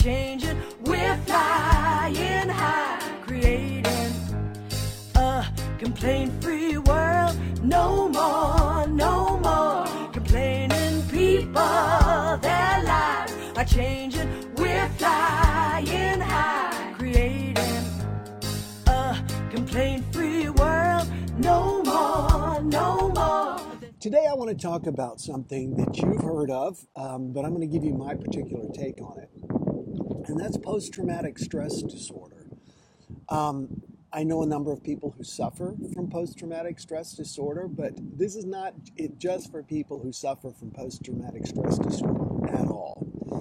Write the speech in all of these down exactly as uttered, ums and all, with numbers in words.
changing. We're flying high, creating a complaint-free world. No more, no more complaining people. Their lives are changing. We're flying high, creating a complaint-free world. No more, no more. Today I want to talk about something that you've heard of, um, but I'm going to give you my particular take on it, and that's post-traumatic stress disorder. Um, I know a number of people who suffer from post-traumatic stress disorder, but this is not it just for people who suffer from post-traumatic stress disorder at all.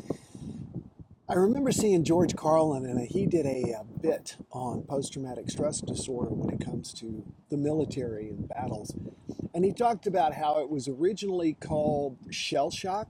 I remember seeing George Carlin, and he did a, a bit on post-traumatic stress disorder when it comes to the military and battles. And he talked about how it was originally called shell shock,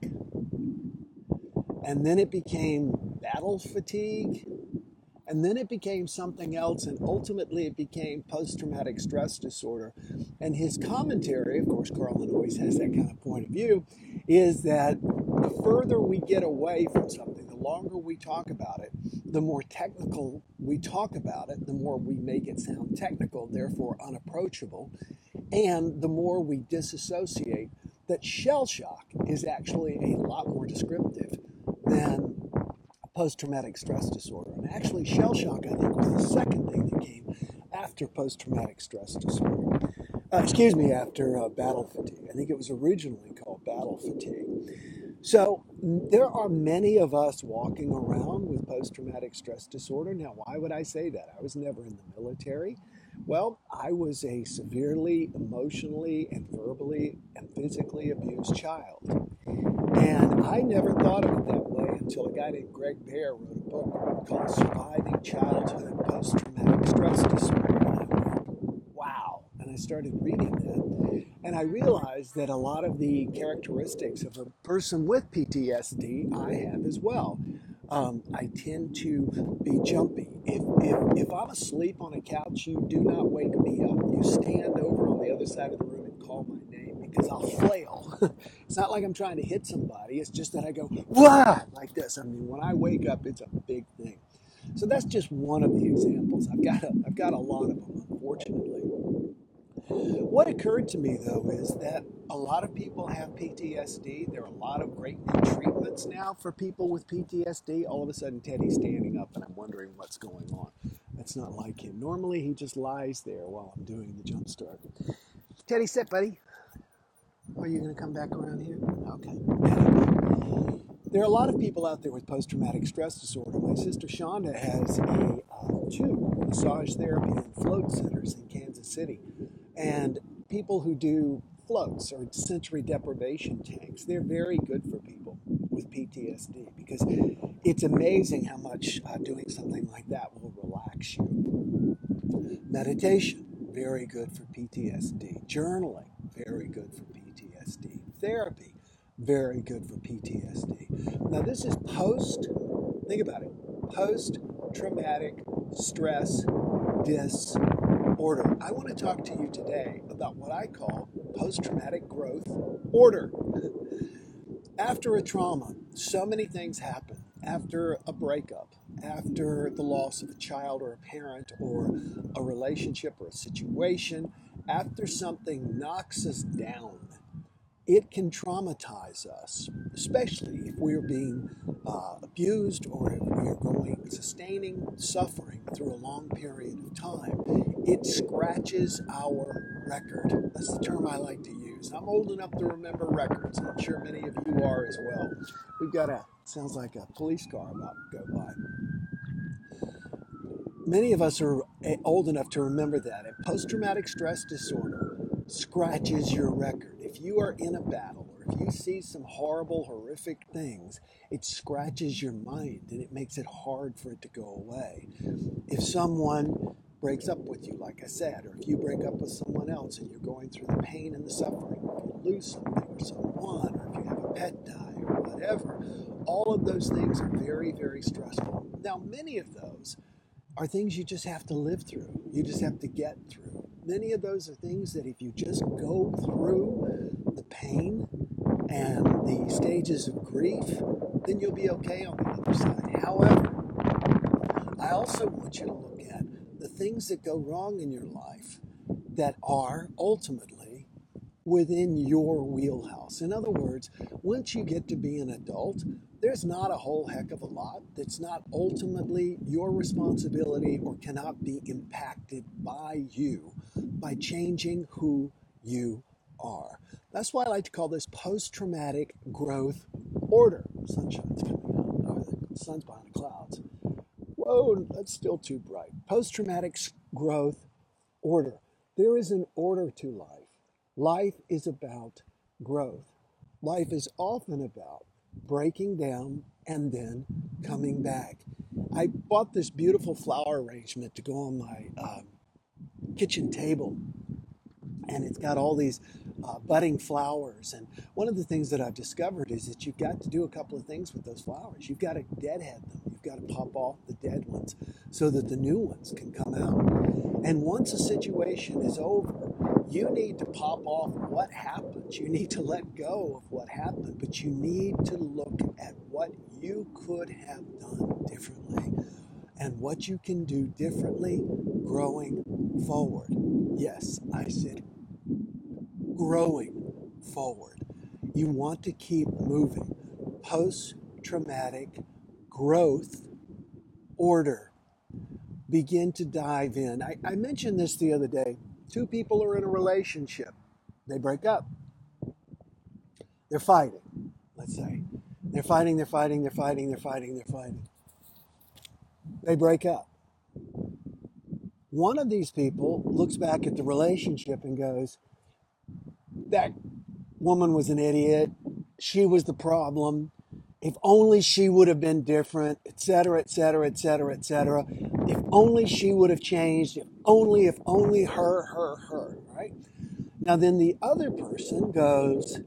and then it became battle fatigue, and then it became something else, and ultimately it became post-traumatic stress disorder. And his commentary, of course, Carlin always has that kind of point of view, is that the further we get away from something, the longer we talk about it, the more technical we talk about it, the more we make it sound technical, therefore unapproachable, and the more we disassociate, that shell shock is actually a lot more descriptive than post-traumatic stress disorder. And actually, shell shock, I think, was the second thing that came after post-traumatic stress disorder. Uh, excuse me, after uh, battle fatigue. I think it was originally called battle fatigue. So there are many of us walking around with post-traumatic stress disorder. Now, why would I say that? I was never in the military. Well, I was a severely emotionally and verbally and physically abused child. And I never thought of it that way until a guy named Greg Bear wrote a book called Surviving Childhood Post-Traumatic Stress Disorder. And I went, wow. And I started reading that. And I realized that a lot of the characteristics of a person with P T S D I have as well. Um, I tend to be jumpy. If, if, if I'm asleep on a couch, you do not wake me up. You stand over on the other side of the room and call my name because I'll flail. It's not like I'm trying to hit somebody. It's just that I go, wah, like this. I mean, when I wake up, it's a big thing. So that's just one of the examples. I've got a, I've got a lot of them, unfortunately. What occurred to me, though, is that a lot of people have P T S D. There are a lot of great new treatments now for people with P T S D. All of a sudden, Teddy's standing up, and I'm wondering what's going on. That's not like him. Normally, he just lies there while I'm doing the jump start. Teddy, sit, buddy. Are you going to come back around here? Okay. There are a lot of people out there with post-traumatic stress disorder. My sister Shonda has a uh, two massage therapy and float centers in Kansas City. And people who do floats or sensory deprivation tanks, they're very good for people with P T S D because it's amazing how much uh, doing something like that will relax you. Meditation, very good for P T S D. Journaling, very good for P T S D. Therapy, very good for P T S D. Now this is post, think about it, post-traumatic stress disorder. I want to talk to you today about what I call post-traumatic growth order. After a trauma, so many things happen. After a breakup, after the loss of a child or a parent or a relationship or a situation, after something knocks us down, it can traumatize us, especially if we're being uh, abused or if we're going sustaining suffering through a long period of time. It scratches our record. That's the term I like to use. I'm old enough to remember records. I'm sure many of you are as well. We've got a, sounds like a police car about to go by. Many of us are old enough to remember that. And post-traumatic stress disorder scratches your record. If you are in a battle or if you see some horrible, horrific things, it scratches your mind and it makes it hard for it to go away. If someone breaks up with you, like I said, or if you break up with someone else and you're going through the pain and the suffering, or if you lose something or someone, or if you have a pet die or whatever, all of those things are very, very stressful. Now, many of those are things you just have to live through. You just have to get through. Many of those are things that if you just go through the pain and the stages of grief, then you'll be okay on the other side. However, I also want you to look at the things that go wrong in your life that are ultimately within your wheelhouse. In other words, once you get to be an adult, there's not a whole heck of a lot that's not ultimately your responsibility or cannot be impacted by you by changing who you are. That's why I like to call this post-traumatic growth order. Sunshine's coming out. Oh, the sun's behind the clouds. Whoa, that's still too bright. Post-traumatic growth order. There is an order to life. Life is about growth. Life is often about breaking down and then coming back. I bought this beautiful flower arrangement to go on my uh, kitchen table, and it's got all these uh, budding flowers. And one of the things that I've discovered is that you've got to do a couple of things with those flowers. You've got to deadhead them. You've got to pop off the dead ones so that the new ones can come out. And once a situation is over, you need to pop off what happened. You need to let go of what happened, but you need to look at what you could have done differently and what you can do differently growing forward. Yes, I said growing forward. You want to keep moving. Post-traumatic growth order. Begin to dive in. I, I mentioned this the other day. Two people are in a relationship. They break up. They're fighting, let's say. They're fighting, they're fighting, they're fighting, they're fighting, they're fighting. They break up. One of these people looks back at the relationship and goes, that woman was an idiot. She was the problem. If only she would have been different, et cetera, et cetera, et cetera, et cetera. If only she would have changed. If only, if only her, her, her, right? Now then the other person goes,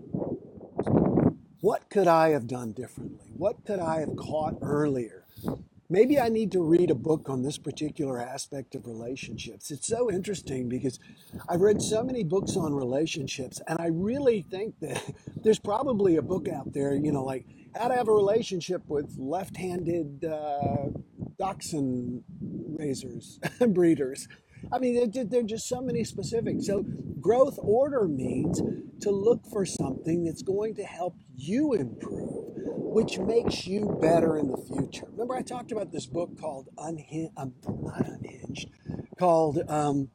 what could I have done differently? What could I have caught earlier? Maybe I need to read a book on this particular aspect of relationships. It's so interesting because I've read so many books on relationships, and I really think that there's probably a book out there, you know, like how to have a relationship with left-handed uh, dachshund raisers, breeders. I mean, there are just so many specifics. So growth order means to look for something that's going to help you improve, which makes you better in the future. Remember, I talked about this book called Unhinged, um, not Unhinged, called um,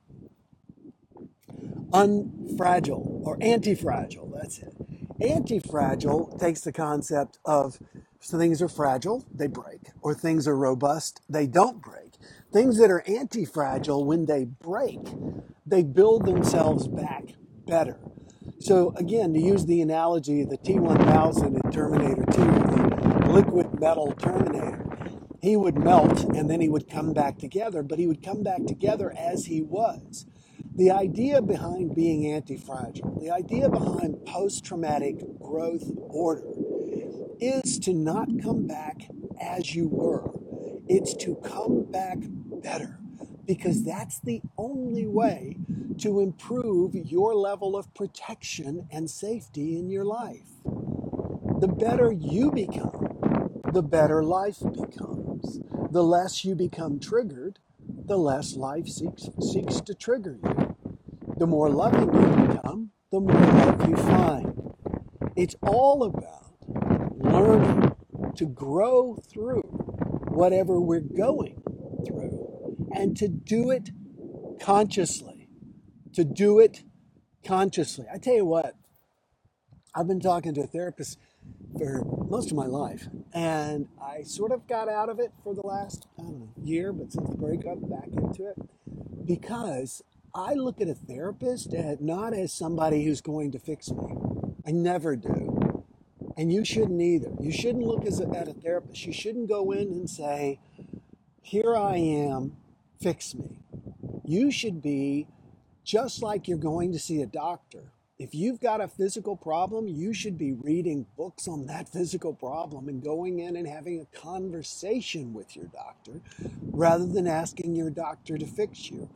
Unfragile or Anti-Fragile. That's it. Anti-Fragile takes the concept of so things are fragile, they break, or things are robust, they don't break. Things that are anti-fragile, when they break, they build themselves back better. So again, to use the analogy of the T one thousand in Terminator two, the liquid metal Terminator, he would melt and then he would come back together, but he would come back together as he was. The idea behind being anti-fragile, the idea behind post-traumatic growth order is to not come back as you were. It's to come back better, because that's the only way to improve your level of protection and safety in your life. The better you become, the better life becomes. The less you become triggered, the less life seeks, seeks to trigger you. The more loving you become, the more love you find. It's all about learning to grow through whatever we're going through and to do it consciously. To do it consciously. I tell you what, I've been talking to a therapist for most of my life, and I sort of got out of it for the last, I don't know, year, but since the breakup, back into it, because I look at a therapist as, not as somebody who's going to fix me. I never do. And you shouldn't either. You shouldn't look as a, at a therapist. You shouldn't go in and say, here I am, fix me. You should be just like you're going to see a doctor. If you've got a physical problem, you should be reading books on that physical problem and going in and having a conversation with your doctor rather than asking your doctor to fix you.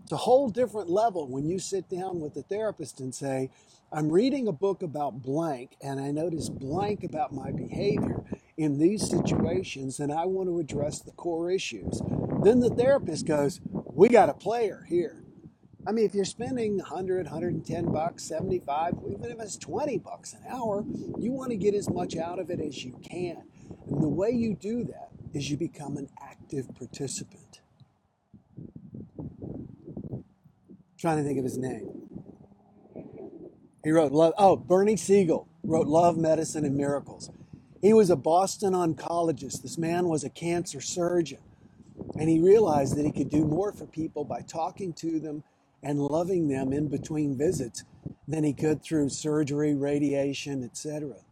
It's a whole different level when you sit down with the therapist and say, I'm reading a book about blank, and I notice blank about my behavior in these situations, and I want to address the core issues. Then the therapist goes, we got a player here. I mean, if you're spending one hundred, one hundred ten bucks, seventy-five, even if it's twenty bucks an hour, you want to get as much out of it as you can. And the way you do that is you become an active participant. Trying to think of his name. He wrote Love. Oh, Bernie Siegel wrote Love, Medicine, and Miracles. He was a Boston oncologist. This man was a cancer surgeon. And he realized that he could do more for people by talking to them and loving them in between visits than he could through surgery, radiation, et cetera.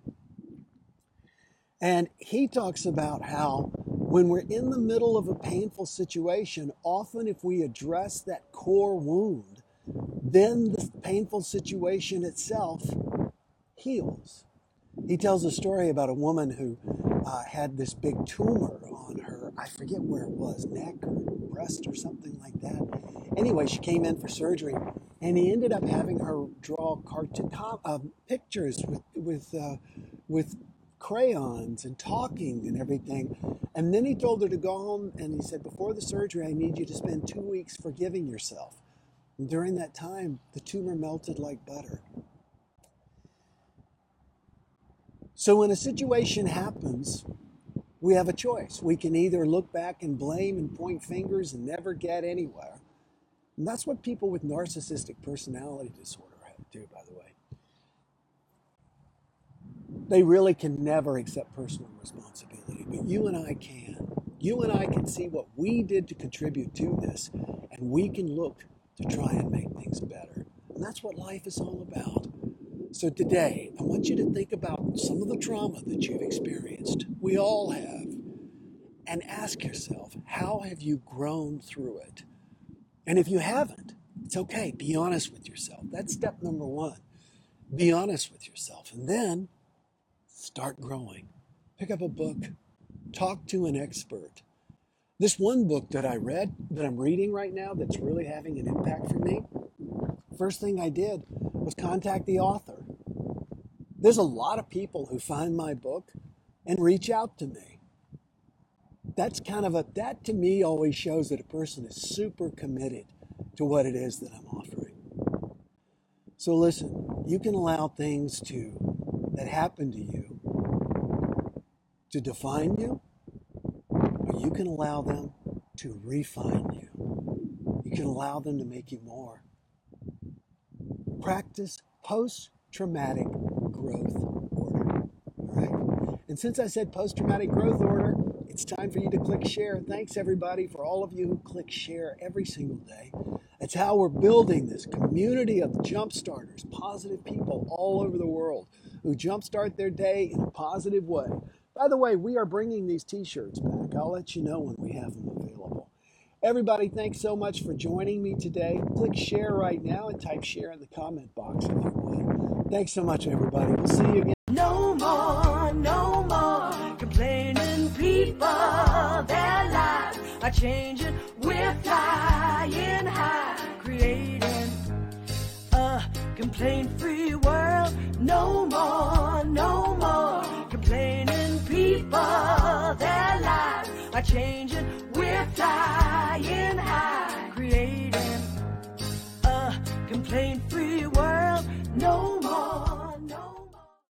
And he talks about how when we're in the middle of a painful situation, often if we address that core wound, then the painful situation itself heals. He tells a story about a woman who uh, had this big tumor on her, I forget where it was, neck or breast or something like that. Anyway, she came in for surgery, and he ended up having her draw cartoon uh, pictures with with uh, with crayons and talking and everything. And then he told her to go home, and he said, before the surgery, I need you to spend two weeks forgiving yourself. And during that time, the tumor melted like butter. So when a situation happens, we have a choice. We can either look back and blame and point fingers and never get anywhere. And that's what people with narcissistic personality disorder do, by the way. They really can never accept personal responsibility, but you and I can. You and I can see what we did to contribute to this, and we can look to try and make things better. And that's what life is all about. So today, I want you to think about some of the trauma that you've experienced. We all have. And ask yourself, how have you grown through it? And if you haven't, it's okay. Be honest with yourself. That's step number one. Be honest with yourself. And then start growing. Pick up a book. Talk to an expert. This one book that I read, that I'm reading right now, that's really having an impact for me, first thing I did was contact the author. There's a lot of people who find my book and reach out to me. That's kind of a, that to me always shows that a person is super committed to what it is that I'm offering. So listen, you can allow things to, that happen to you, to define you, or you can allow them to refine you. You can allow them to make you more. Practice post-traumatic growth order. All right? And since I said post-traumatic growth order, it's time for you to click share. Thanks, everybody, for all of you who click share every single day. That's how we're building this community of jumpstarters, positive people all over the world who jumpstart their day in a positive way. By the way, we are bringing these t-shirts back. I'll let you know when we have them available. Everybody, thanks so much for joining me today. Click share right now and type share in the comment box if you would. Thanks so much, everybody. We'll see you again. No more, no more complaining people. Their lives are changing. We're flying high, creating a complaint-free world. No more, no more complaining people. Their lives are changing. We're flying high, creating a complaint-free